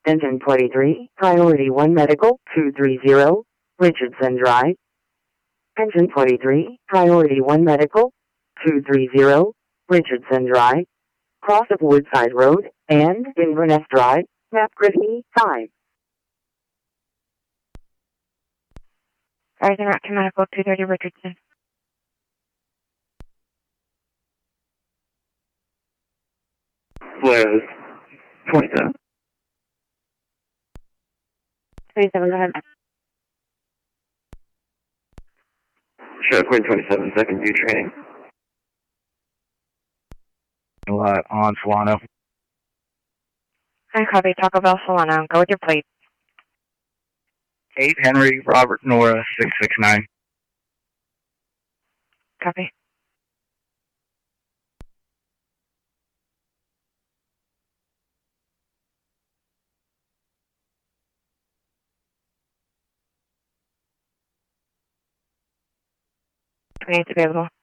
Engine 23, Priority 1 Medical, 230, Richardson Drive. Engine 23, Priority 1 Medical, 230, Richardson Drive. Cross of Woodside Road, and Inverness Drive, Map Grid E5. Rising Rock to Medical, 230 Richardson. Flares 27. 27, go ahead. Sure, Queen 27, second view training. Lot on Solano. I copy Taco Bell Solano. Go with your plate. 8 Henry Robert Nora 669. Copy. It's available.